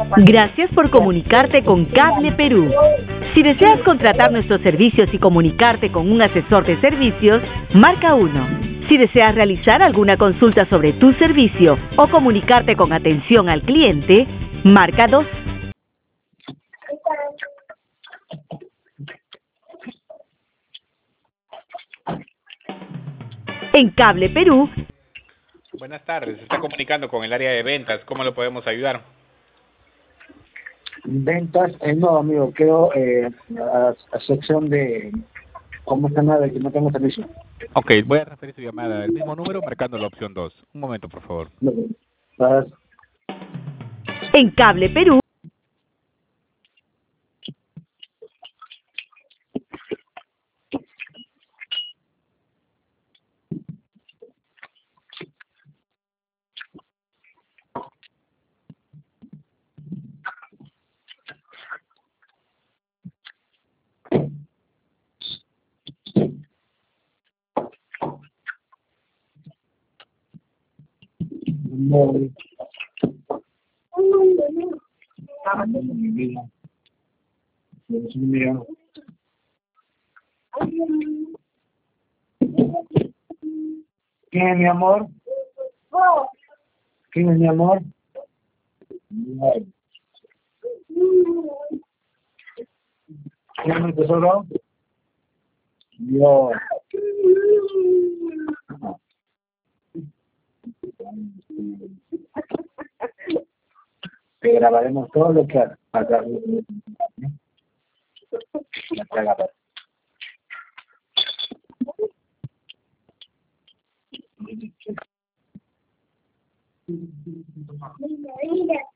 Gracias por comunicarte con Cable Perú. Si deseas contratar nuestros servicios y comunicarte con un asesor de servicios, marca 1. Si deseas realizar alguna consulta sobre tu servicio o comunicarte con atención al cliente, marca 2. En Cable Perú. Buenas tardes, se está comunicando con el área de ventas. ¿Cómo lo podemos ayudar? Ventas, no, amigo, quiero a sección de cómo está nada, que no tengo servicio. Ok, voy a referir su llamada al mismo número marcando la opción 2. Un momento, por favor. En Cable Perú. No. Dios mío. ¿Quién es mi amor? ¿Quién es mi amor? ¿Quién es mi tesoro? Yo. Te grabaremos todo lo que hagas. Mira.